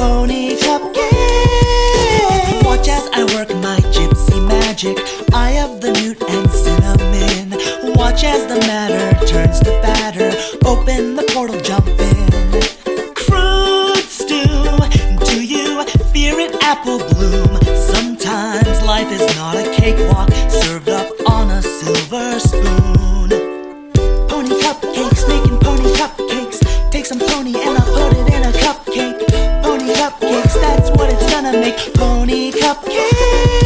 pony cupcake. Watch as I work my gypsy magic, eye of the newt and cinnamon. Watch as the matter turns to batter, open the portal, jump in. Fruit stew, do you fear it, apple bloom? Sometimes life is not a cakewalk served up on a silver spoon. Pony cupcakes, making pony cupcakes. Take some pony and I'll put it in a cupcake. Pony cupcakes, that's what it's gonna make. Pony cupcakes.